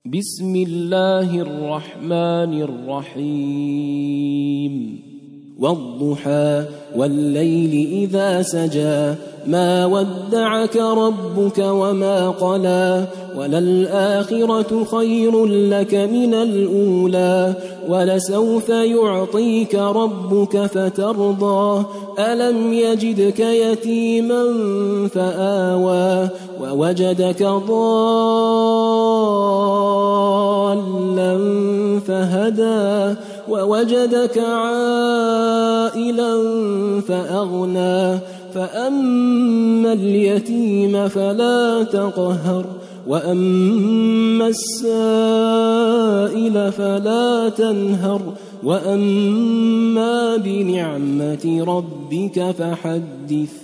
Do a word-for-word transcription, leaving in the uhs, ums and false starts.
بسم الله الرحمن الرحيم والضحى والليل إذا سجى ما ودعك ربك وما قلى وللآخرة خير لك من الأولى ولسوف يعطيك ربك فترضى ألم يجدك يتيما فآوى ووجدك ضالا فهدى ووجدك عائلا فأغنى فأما اليتيم فلا تقهر وأما السائل فلا تنهر وأما بنعمة ربك فحدث.